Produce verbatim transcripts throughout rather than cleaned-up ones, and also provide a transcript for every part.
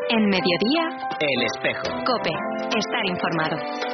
En Mediodía, El Espejo. COPE. Estar informado.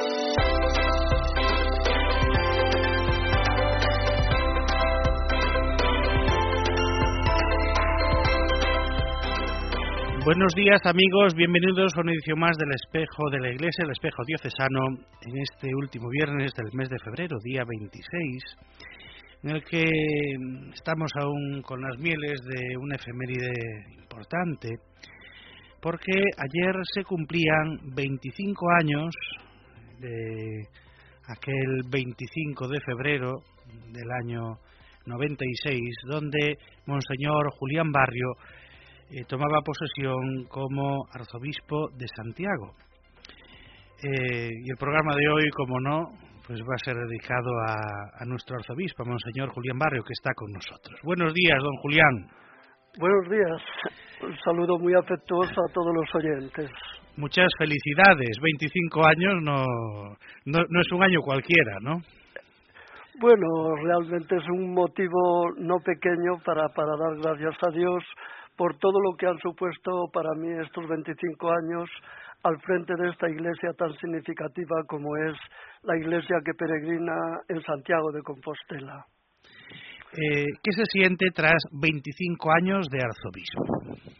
Buenos días, amigos, bienvenidos a una edición más del Espejo de la Iglesia, el Espejo Diocesano, en este último viernes del mes de febrero, día veintiséis, en el que estamos aún con las mieles de una efeméride importante, porque ayer se cumplían veinticinco años de aquel veinticinco de febrero del año noventa y seis, donde Monseñor Julián Barrio Eh, tomaba posesión como arzobispo de Santiago. Eh, y el programa de hoy, como no, pues va a ser dedicado a, a nuestro arzobispo, a Monseñor Julián Barrio, que está con nosotros. Buenos días, don Julián. Buenos días. Un saludo muy afectuoso a todos los oyentes. Muchas felicidades. veinticinco años no, no, no es un año cualquiera, ¿no? Bueno, realmente es un motivo no pequeño para, para dar gracias a Dios por todo lo que han supuesto para mí estos veinticinco años al frente de esta iglesia tan significativa como es la iglesia que peregrina en Santiago de Compostela. Eh, ¿Qué se siente tras veinticinco años de arzobispo?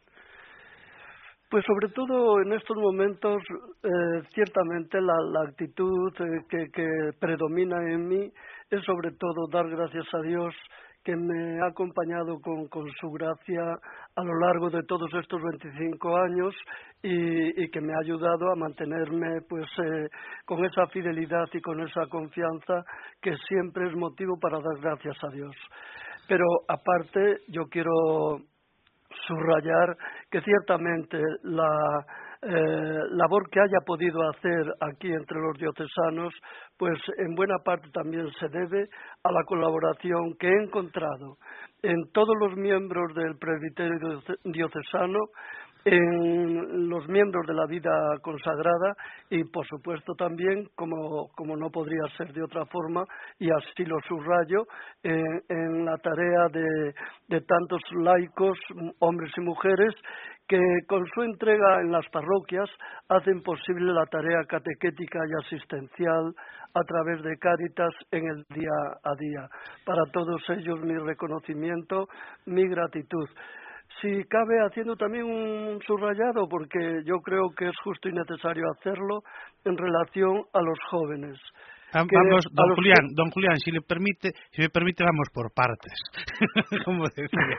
Pues sobre todo en estos momentos, eh, ciertamente la, la actitud eh, que, que predomina en mí es sobre todo dar gracias a Dios que me ha acompañado con, con su gracia a lo largo de todos estos veinticinco años y, y que me ha ayudado a mantenerme pues eh, con esa fidelidad y con esa confianza que siempre es motivo para dar gracias a Dios. Pero aparte yo quiero subrayar que ciertamente la eh, labor que haya podido hacer aquí entre los diocesanos, pues en buena parte también se debe a la colaboración que he encontrado en todos los miembros del presbiterio diocesano, en los miembros de la vida consagrada y por supuesto también, como, como no podría ser de otra forma, y así lo subrayo, eh, en la tarea de, de tantos laicos, hombres y mujeres, que con su entrega en las parroquias hacen posible la tarea catequética y asistencial a través de Cáritas en el día a día. Para todos ellos mi reconocimiento, mi gratitud. Si cabe, haciendo también un subrayado, porque yo creo que es justo y necesario hacerlo en relación a los jóvenes. Vamos, don Julián, que... don Julián, si le permite, si me permite, vamos por partes, como decía.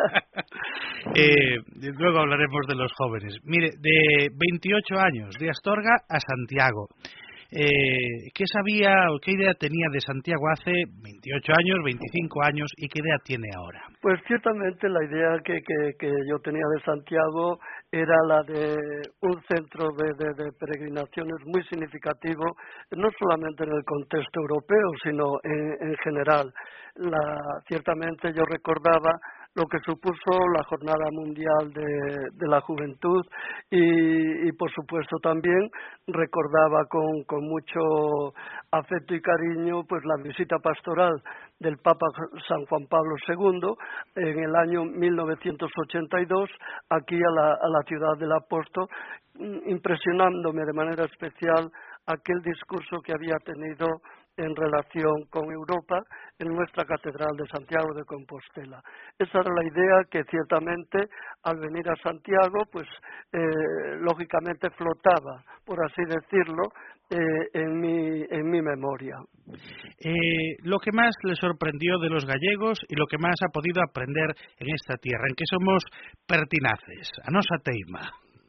eh, luego hablaremos de los jóvenes. Mire, de veintiocho años, de Astorga a Santiago. Eh, ¿Qué sabía o qué idea tenía de Santiago hace veintiocho años, veinticinco años y qué idea tiene ahora? Pues ciertamente la idea que, que, que yo tenía de Santiago era la de un centro de, de, de peregrinaciones muy significativo, no solamente en el contexto europeo, sino en, en general. La, ciertamente yo recordaba lo que supuso la Jornada Mundial de, de la Juventud y, y, por supuesto, también recordaba con, con mucho afecto y cariño pues la visita pastoral del Papa San Juan Pablo segundo en el año mil novecientos ochenta y dos aquí a la, a la ciudad del Apóstol, impresionándome de manera especial aquel discurso que había tenido en relación con Europa en nuestra Catedral de Santiago de Compostela. Esa era la idea que ciertamente al venir a Santiago, pues eh, lógicamente flotaba, por así decirlo, eh, en mi en mi memoria. Eh, lo que más le sorprendió de los gallegos y lo que más ha podido aprender en esta tierra, en que somos pertinaces, a nosa teima.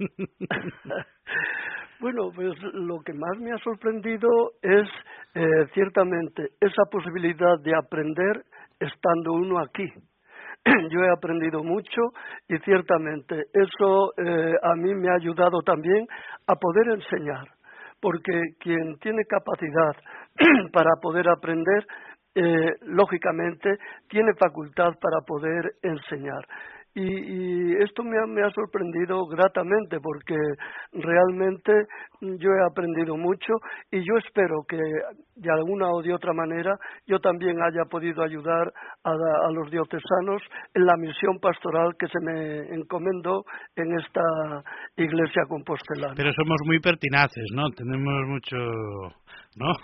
Bueno, pues lo que más me ha sorprendido es eh, ciertamente esa posibilidad de aprender estando uno aquí. Yo he aprendido mucho y ciertamente eso eh, a mí me ha ayudado también a poder enseñar, porque quien tiene capacidad para poder aprender, eh, lógicamente tiene facultad para poder enseñar. Y, y esto me ha, me ha sorprendido gratamente porque realmente yo he aprendido mucho y yo espero que de alguna o de otra manera yo también haya podido ayudar a, a los diocesanos en la misión pastoral que se me encomendó en esta iglesia compostelana. Pero somos muy pertinaces, ¿no? Tenemos mucho, ¿no?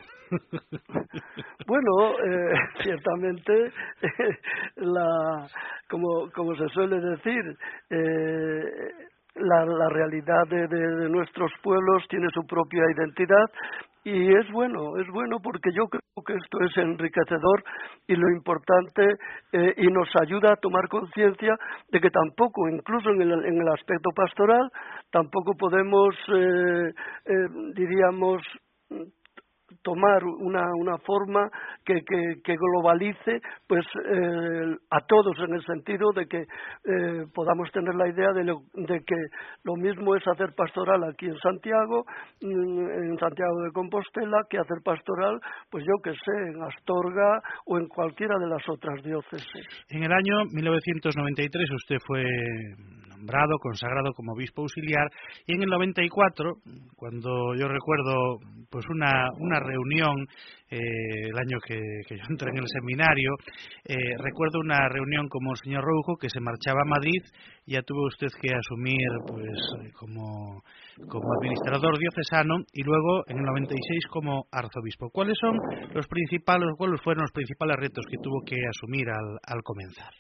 Bueno, eh, ciertamente, eh, la, como, como se suele decir, eh, la, la realidad de, de, de nuestros pueblos tiene su propia identidad y es bueno, es bueno porque yo creo que esto es enriquecedor y lo importante eh, y nos ayuda a tomar conciencia de que tampoco, incluso en el, en el aspecto pastoral, tampoco podemos, eh, eh, diríamos, tomar una una forma que, que, que globalice pues eh, a todos en el sentido de que eh, podamos tener la idea de, lo, de que lo mismo es hacer pastoral aquí en Santiago, en Santiago de Compostela, que hacer pastoral, pues yo que sé, en Astorga o en cualquiera de las otras diócesis. En el año mil novecientos noventa y tres usted fue nombrado, consagrado como obispo auxiliar, y en el noventa y cuatro, cuando yo recuerdo pues una, una reunión, eh, el año que, que yo entré en el seminario, eh, recuerdo una reunión con Monseñor Roujo que se marchaba a Madrid, y ya tuvo usted que asumir pues como, como administrador diocesano y luego en el noventa y seis como arzobispo. ¿Cuáles son los principales, cuáles fueron los principales retos que tuvo que asumir al, al comenzar?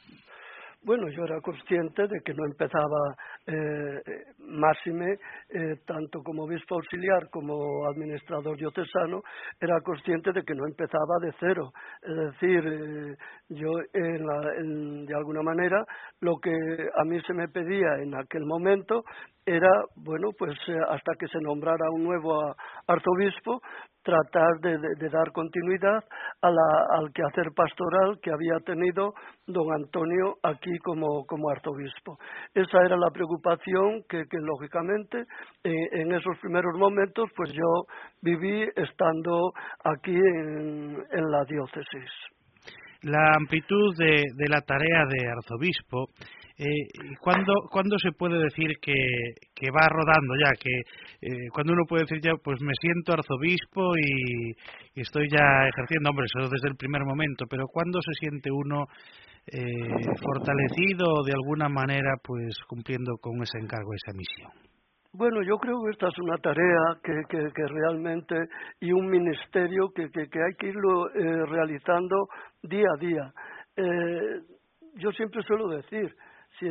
Bueno, yo era consciente de que no empezaba eh, máxime, eh, tanto como obispo auxiliar como administrador diocesano, era consciente de que no empezaba de cero. Es decir, eh, yo en la, en, de alguna manera lo que a mí se me pedía en aquel momento era, bueno, pues eh, hasta que se nombrara un nuevo arzobispo, tratar de, de, de dar continuidad a la, al quehacer pastoral que había tenido don Antonio aquí como, como arzobispo. Esa era la preocupación que, que lógicamente, eh, en esos primeros momentos, pues yo viví estando aquí en, en la diócesis. La amplitud de, de la tarea de arzobispo, eh, ¿cuándo, ¿cuándo se puede decir que, que va rodando ya? Que eh, cuando uno puede decir ya, pues me siento arzobispo y, y estoy ya ejerciendo, hombre, eso desde el primer momento, pero ¿cuándo se siente uno eh, fortalecido de alguna manera, pues cumpliendo con ese encargo, esa misión? Bueno, yo creo que esta es una tarea que, que, que realmente y un ministerio que, que, que hay que irlo eh, realizando día a día. Eh, yo siempre suelo decir, si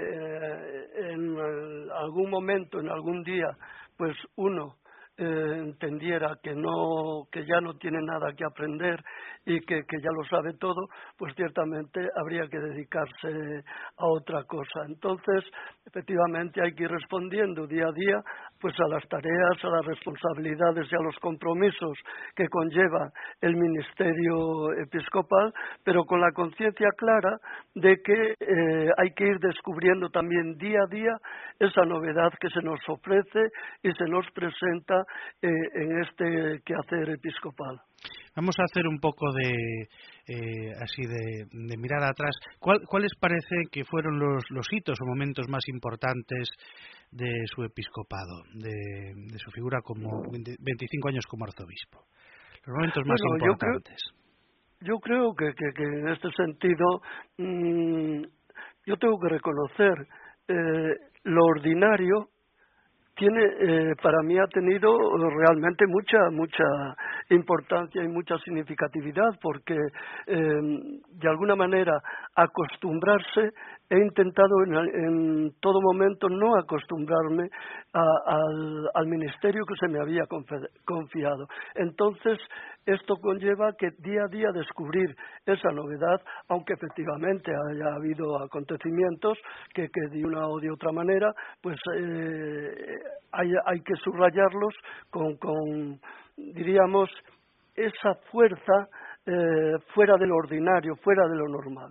eh, en algún momento, en algún día, pues uno eh, entendiera que no, que ya no tiene nada que aprender y que, que ya lo sabe todo, pues ciertamente habría que dedicarse a otra cosa. Entonces, efectivamente hay que ir respondiendo día a día pues a las tareas, a las responsabilidades y a los compromisos que conlleva el ministerio episcopal, pero con la conciencia clara de que eh, hay que ir descubriendo también día a día esa novedad que se nos ofrece y se nos presenta eh, en este quehacer episcopal. Vamos a hacer un poco de eh, así de, de mirada atrás. ¿Cuál, ¿Cuáles parece que fueron los, los hitos o momentos más importantes de su episcopado, de, de su figura como veinticinco años como arzobispo? Los momentos más bueno, importantes. Yo creo, yo creo que, que, que en este sentido mmm, yo tengo que reconocer eh, lo ordinario. Tiene, eh, para mí ha tenido realmente mucha mucha importancia y mucha significatividad porque eh, de alguna manera acostumbrarse, he intentado en, en todo momento no acostumbrarme a, al, al ministerio que se me había confiado. Entonces, esto conlleva que día a día descubrir esa novedad, aunque efectivamente haya habido acontecimientos que, que de una o de otra manera, pues eh, hay, hay que subrayarlos con, con diríamos, esa fuerza eh, fuera de lo ordinario, fuera de lo normal.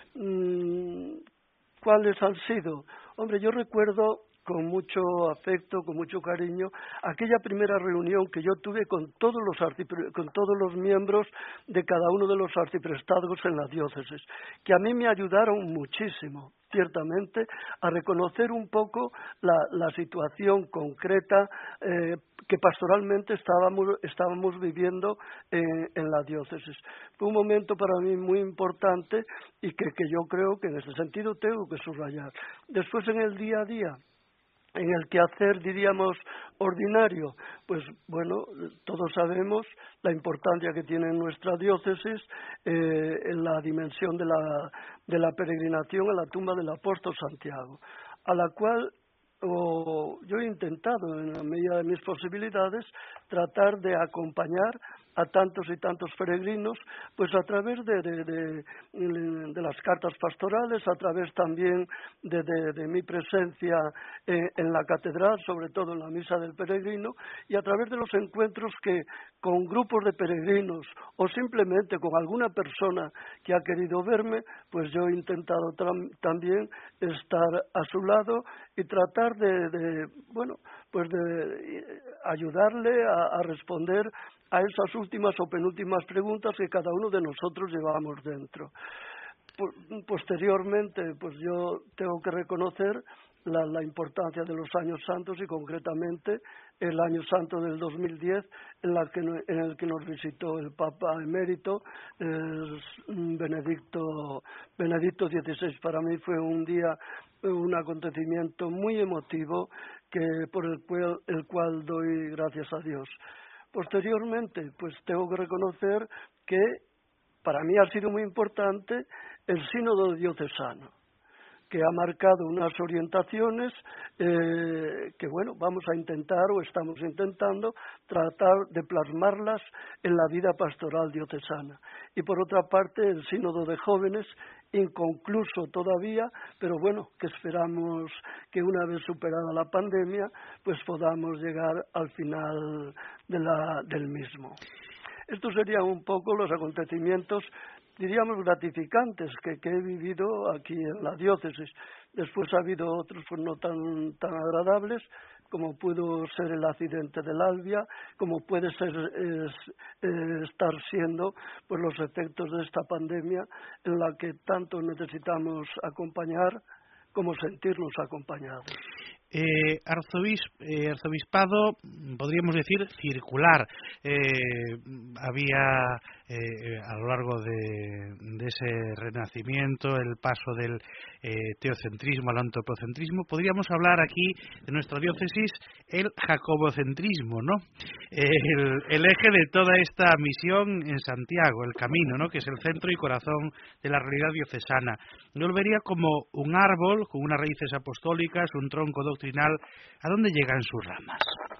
¿Cuáles han sido? Hombre, yo recuerdo con mucho afecto, con mucho cariño, aquella primera reunión que yo tuve con todos los arcipre- con todos los miembros de cada uno de los arciprestados en la diócesis, que a mí me ayudaron muchísimo, ciertamente, a reconocer un poco la, la situación concreta eh, que pastoralmente estábamos, estábamos viviendo en, en la diócesis. Fue un momento para mí muy importante y que, que yo creo que en ese sentido tengo que subrayar. Después, en el día a día, en el quehacer, diríamos, ordinario, pues bueno, todos sabemos la importancia que tiene nuestra diócesis eh, en la dimensión de la, de la peregrinación a la tumba del apóstol Santiago, a la cual o, yo he intentado, en la medida de mis posibilidades, tratar de acompañar a tantos y tantos peregrinos, pues a través de, de, de, de las cartas pastorales, a través también de, de, de mi presencia en, en la catedral, sobre todo en la misa del peregrino, y a través de los encuentros que con grupos de peregrinos o simplemente con alguna persona que ha querido verme, pues yo he intentado también estar a su lado y tratar de, de bueno, pues de ayudarle a, a responder a esas últimas o penúltimas preguntas que cada uno de nosotros llevamos dentro. Posteriormente, pues yo tengo que reconocer la, la importancia de los años santos y concretamente el año santo del dos mil diez en, la que, en el que nos visitó el Papa emérito eh, Benedicto, Benedicto dieciséis. Para mí fue un día, un acontecimiento muy emotivo que por el cual, el cual doy gracias a Dios. Posteriormente, pues tengo que reconocer que para mí ha sido muy importante el sínodo diocesano, que ha marcado unas orientaciones eh, que, bueno, vamos a intentar o estamos intentando tratar de plasmarlas en la vida pastoral diocesana. Y por otra parte, el sínodo de jóvenes, inconcluso todavía, pero bueno, que esperamos que una vez superada la pandemia, pues podamos llegar al final de la, del mismo. Estos serían un poco los acontecimientos, diríamos, gratificantes que, que he vivido aquí en la diócesis. Después ha habido otros pues no tan, tan agradables, como pudo ser el accidente del Albia, como puede ser es, eh, estar siendo pues los efectos de esta pandemia en la que tanto necesitamos acompañar como sentirnos acompañados. Eh, arzobis, eh, arzobispado, podríamos decir, circular. Eh, había eh, a lo largo de, de ese renacimiento el paso del eh, teocentrismo al antropocentrismo. Podríamos hablar aquí de nuestra diócesis el jacobocentrismo, ¿no? El, el eje de toda esta misión en Santiago, el camino, ¿no? Que es el centro y corazón de la realidad diocesana. Yo lo vería como un árbol con unas raíces apostólicas, un tronco doctrinal. ¿A dónde llegan sus ramas?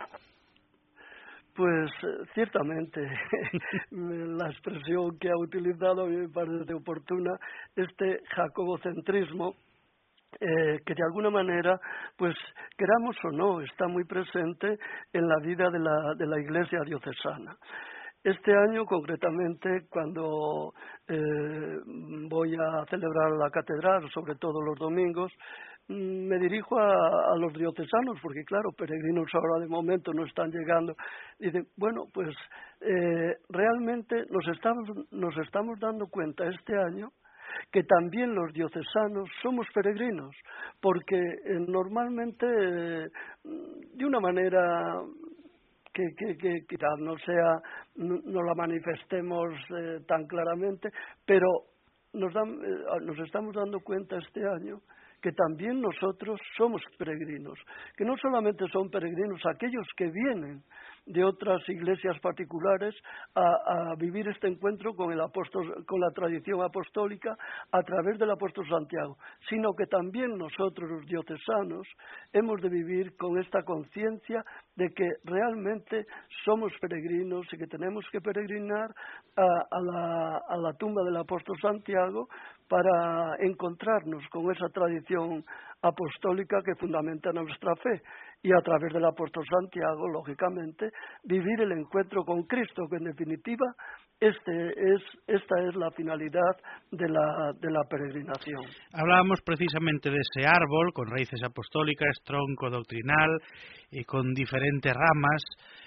Pues ciertamente la expresión que ha utilizado a mí me parece oportuna, este jacobocentrismo, eh, que de alguna manera, pues queramos o no, está muy presente en la vida de la, de la Iglesia diocesana. Este año, concretamente, cuando eh, voy a celebrar la catedral, sobre todo los domingos, me dirijo a, a los diocesanos, porque claro, peregrinos ahora de momento no están llegando. Dicen, bueno, pues eh, realmente nos estamos, nos estamos dando cuenta este año que también los diocesanos somos peregrinos, porque eh, normalmente, eh, de una manera que, que, que quizás no sea, no, no la manifestemos eh, tan claramente, pero nos, dan, eh, nos estamos dando cuenta este año que también nosotros somos peregrinos, que no solamente son peregrinos aquellos que vienen de otras iglesias particulares a, a vivir este encuentro con el apóstol, con la tradición apostólica a través del apóstol Santiago, sino que también nosotros los diocesanos hemos de vivir con esta conciencia de que realmente somos peregrinos y que tenemos que peregrinar a, a, la, a la tumba del apóstol Santiago para encontrarnos con esa tradición apostólica que fundamenta nuestra fe y a través del apóstol Santiago, lógicamente, vivir el encuentro con Cristo, que en definitiva este es, esta es la finalidad de la, de la peregrinación. Hablábamos precisamente de ese árbol con raíces apostólicas, tronco doctrinal y con diferentes ramas.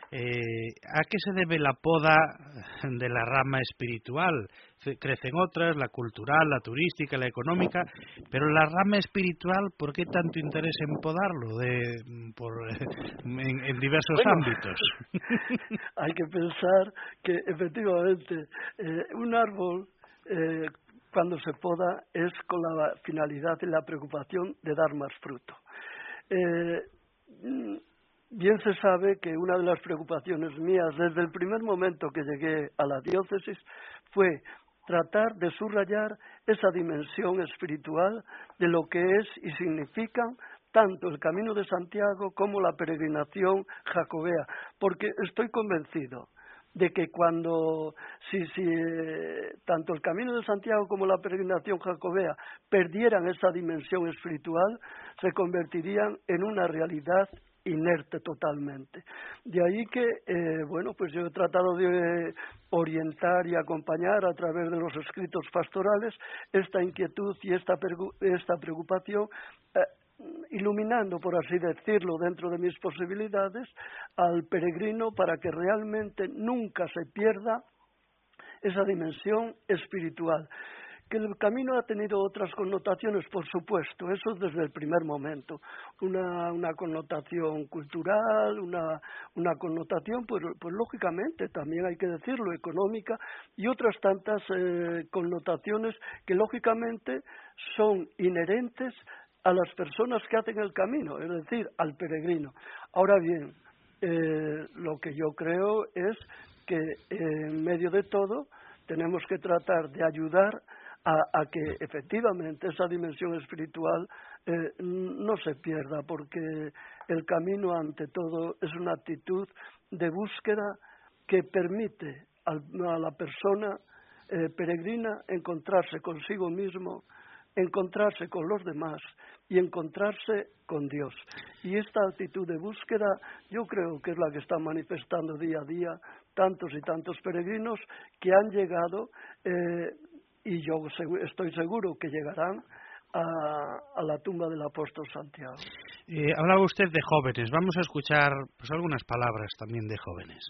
Eh, ¿A qué se debe la poda de la rama espiritual? Crecen otras, la cultural, la turística, la económica, pero la rama espiritual, ¿por qué tanto interés en podarlo de, por, en, en diversos bueno, ámbitos? Hay que pensar que efectivamente eh, un árbol eh, cuando se poda es con la finalidad y la preocupación de dar más fruto. Eh, Bien se sabe que una de las preocupaciones mías desde el primer momento que llegué a la diócesis fue tratar de subrayar esa dimensión espiritual de lo que es y significan tanto el Camino de Santiago como la peregrinación jacobea, porque estoy convencido de que cuando, si, si eh, tanto el Camino de Santiago como la peregrinación jacobea perdieran esa dimensión espiritual, se convertirían en una realidad inerte totalmente. De ahí que, eh, bueno, pues yo he tratado de orientar y acompañar a través de los escritos pastorales esta inquietud y esta, esta preocupación, eh, iluminando, por así decirlo, dentro de mis posibilidades, al peregrino para que realmente nunca se pierda esa dimensión espiritual. Que el camino ha tenido otras connotaciones, por supuesto, eso desde el primer momento. Una, una connotación cultural, una, una connotación, pues, pues lógicamente, también hay que decirlo, económica, y otras tantas eh, connotaciones que lógicamente son inherentes a las personas que hacen el camino, es decir, al peregrino. Ahora bien, eh, lo que yo creo es que eh, en medio de todo tenemos que tratar de ayudar A, a que efectivamente esa dimensión espiritual eh, no se pierda, porque el camino ante todo es una actitud de búsqueda que permite al, a la persona eh, peregrina encontrarse consigo mismo, encontrarse con los demás y encontrarse con Dios. Y esta actitud de búsqueda yo creo que es la que están manifestando día a día tantos y tantos peregrinos que han llegado eh, y yo estoy seguro que llegarán a, a la tumba del apóstol Santiago. Eh, hablaba usted de jóvenes. Vamos a escuchar pues algunas palabras también de jóvenes.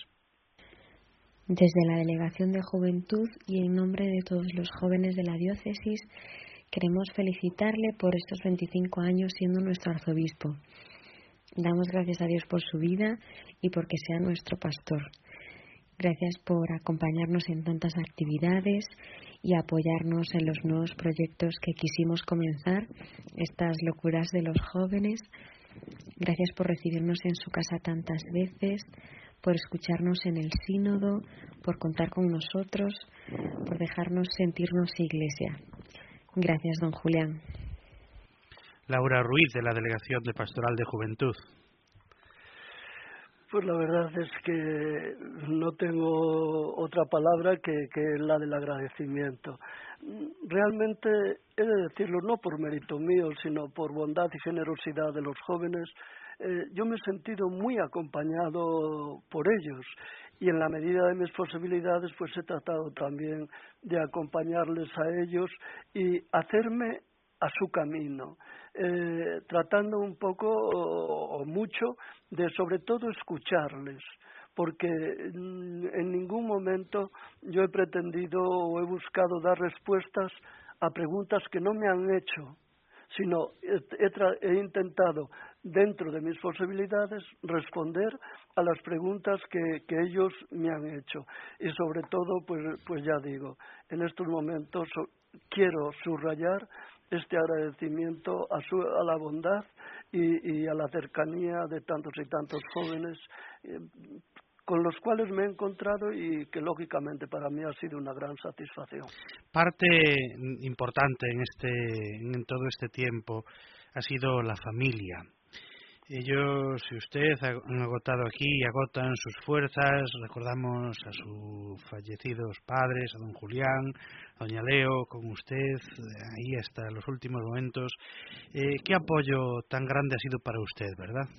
Desde la Delegación de Juventud y en nombre de todos los jóvenes de la diócesis, queremos felicitarle por estos veinticinco años siendo nuestro arzobispo. Damos gracias a Dios por su vida y porque sea nuestro pastor. Gracias por acompañarnos en tantas actividades y apoyarnos en los nuevos proyectos que quisimos comenzar, estas locuras de los jóvenes. Gracias por recibirnos en su casa tantas veces, por escucharnos en el sínodo, por contar con nosotros, por dejarnos sentirnos iglesia. Gracias, don Julián. Laura Ruiz, de la Delegación de Pastoral de Juventud. Pues la verdad es que no tengo otra palabra que, que la del agradecimiento. Realmente he de decirlo no por mérito mío, sino por bondad y generosidad de los jóvenes. Eh, yo me he sentido muy acompañado por ellos y en la medida de mis posibilidades pues he tratado también de acompañarles a ellos y hacerme a su camino, eh, tratando un poco o, o mucho de sobre todo escucharles, porque en ningún momento yo he pretendido o he buscado dar respuestas a preguntas que no me han hecho, sino he, he, he intentado dentro de mis posibilidades responder a las preguntas que, que ellos me han hecho y sobre todo pues, pues ya digo, en estos momentos quiero subrayar este agradecimiento a, su, a la bondad y, y a la cercanía de tantos y tantos jóvenes eh, con los cuales me he encontrado y que lógicamente para mí ha sido una gran satisfacción. Parte importante en este en todo este tiempo ha sido la familia. Ellos, si usted han agotado aquí y agotan sus fuerzas, recordamos a sus fallecidos padres, a don Julián, a doña Leo, con usted, ahí hasta los últimos momentos. Eh, ¿Qué apoyo tan grande ha sido para usted, verdad?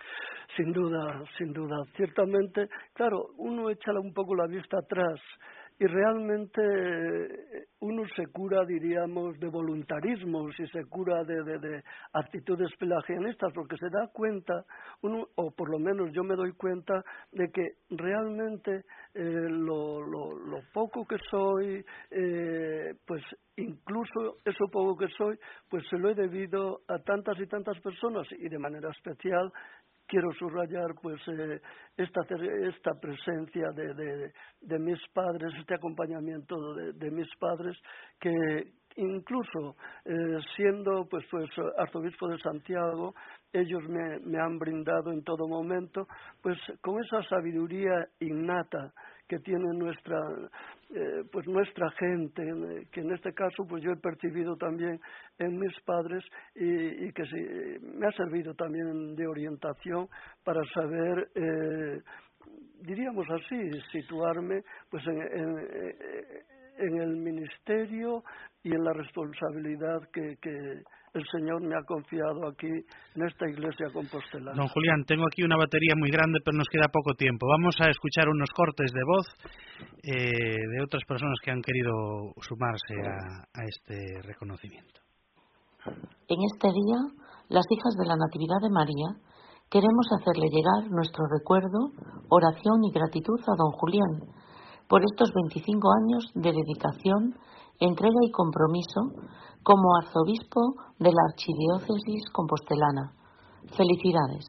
Sin duda, sin duda. Ciertamente, claro, uno echa un poco la vista atrás y realmente uno se cura, diríamos, de voluntarismo, si se cura de, de, de actitudes pelagianistas, porque se da cuenta, uno, o por lo menos yo me doy cuenta, de que realmente eh, lo, lo, lo poco que soy, eh, pues incluso eso poco que soy, pues se lo he debido a tantas y tantas personas, y de manera especial quiero subrayar pues eh, esta esta presencia de, de, de mis padres, este acompañamiento de, de mis padres, que incluso eh, siendo pues pues arzobispo de Santiago, ellos me, me han brindado en todo momento pues con esa sabiduría innata que tiene nuestra eh, pues nuestra gente, que en este caso pues yo he percibido también en mis padres y, y que sí, me ha servido también de orientación para saber eh, diríamos así, situarme pues en, en, en el ministerio y en la responsabilidad que, que el Señor me ha confiado aquí en esta iglesia compostelana. Don Julián, tengo aquí una batería muy grande, pero nos queda poco tiempo. Vamos a escuchar unos cortes de voz eh, de otras personas que han querido sumarse a, a este reconocimiento. En este día, las hijas de la Natividad de María, queremos hacerle llegar nuestro recuerdo, oración y gratitud a don Julián por estos veinticinco años de dedicación, entrega y compromiso como arzobispo de la Archidiócesis compostelana. Felicidades.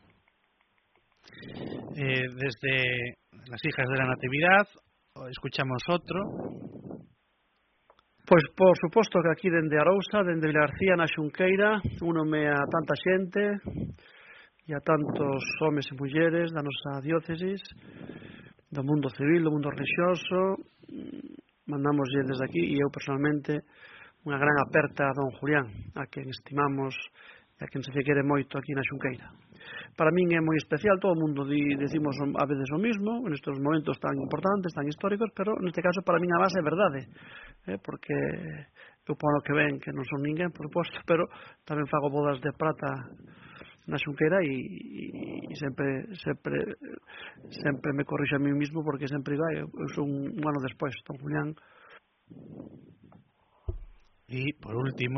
Eh, desde las hijas de la Natividad, escuchamos otro. Pois, por suposto que aquí dende Arousa, dende Vilarcía na Xunqueira, únome a tanta xente e a tantos homes e mulleres da nosa diócesis, do mundo civil, do mundo religioso. Mandamoslle desde aquí, e eu personalmente, unha gran aperta a don Julián, a quen estimamos e a quen se quere moito aquí na Xunqueira. Para min é moi especial, todo o mundo di, decimos a veces o mismo, nestes momentos tan importantes, tan históricos, pero neste caso para min a base é verdade, eh, porque eu pono que ven que non son ninguén, por suposto, pero tamén fago bodas de prata na Xunqueira e, e, e sempre, sempre, sempre me corrixo a mí mismo, porque sempre digo, eu, eu son un ano despois, don Julián. Y por último,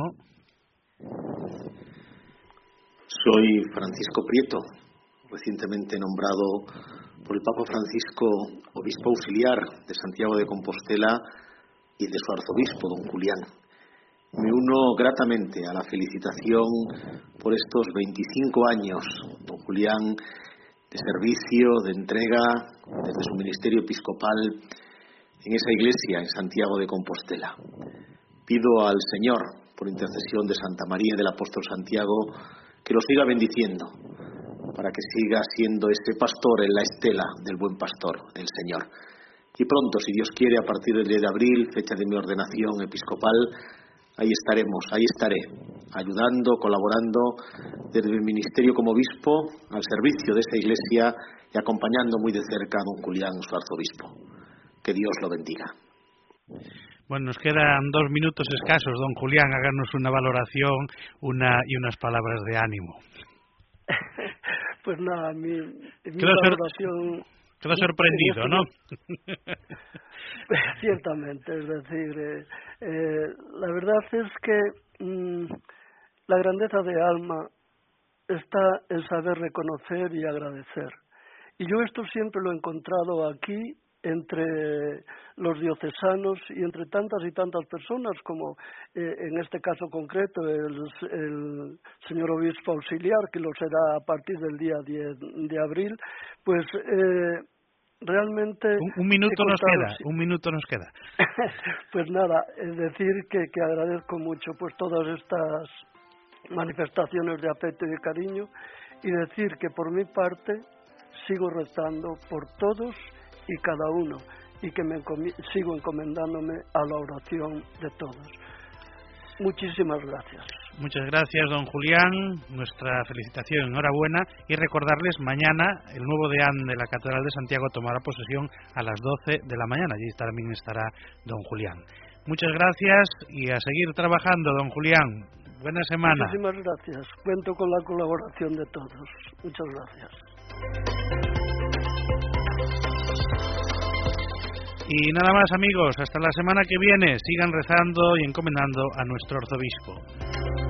soy Francisco Prieto, recientemente nombrado por el Papa Francisco obispo auxiliar de Santiago de Compostela y de su arzobispo, don Julián. Me uno gratamente a la felicitación por estos veinticinco años, don Julián, de servicio, de entrega desde su ministerio episcopal en esa iglesia en Santiago de Compostela. Pido al Señor, por intercesión de Santa María y del apóstol Santiago, que lo siga bendiciendo, para que siga siendo ese pastor en la estela del buen pastor, el Señor. Y pronto, si Dios quiere, a partir del diez de abril, fecha de mi ordenación episcopal, ahí estaremos, ahí estaré, ayudando, colaborando desde mi ministerio como obispo al servicio de esta iglesia y acompañando muy de cerca a don Julián, su arzobispo. Que Dios lo bendiga. Bueno, nos quedan dos minutos escasos, don Julián, háganos una valoración una y unas palabras de ánimo. Pues nada, mi, mi quedo valoración... Quedo sorprendido, ¿no? Ciertamente, es decir, eh, eh, la verdad es que mmm, la grandeza de alma está en saber reconocer y agradecer. Y yo esto siempre lo he encontrado aquí, entre los diocesanos y entre tantas y tantas personas como eh, en este caso concreto el, el señor obispo auxiliar, que lo será a partir del día diez de abril, pues eh, realmente... Un, un minuto nos queda, sí. un minuto nos queda. Pues nada, es decir que, que agradezco mucho pues todas estas manifestaciones de afecto y de cariño, y decir que por mi parte sigo rezando por todos y cada uno, y que me encomi- sigo encomendándome a la oración de todos. Muchísimas gracias. Muchas gracias, don Julián. Nuestra felicitación, enhorabuena, y recordarles mañana el nuevo deán de la Catedral de Santiago tomará posesión a las doce de la mañana. Allí también estará don Julián. Muchas gracias y a seguir trabajando, don Julián. Buena semana. Muchísimas gracias. Cuento con la colaboración de todos. Muchas gracias. Y nada más, amigos, hasta la semana que viene. Sigan rezando y encomendando a nuestro arzobispo.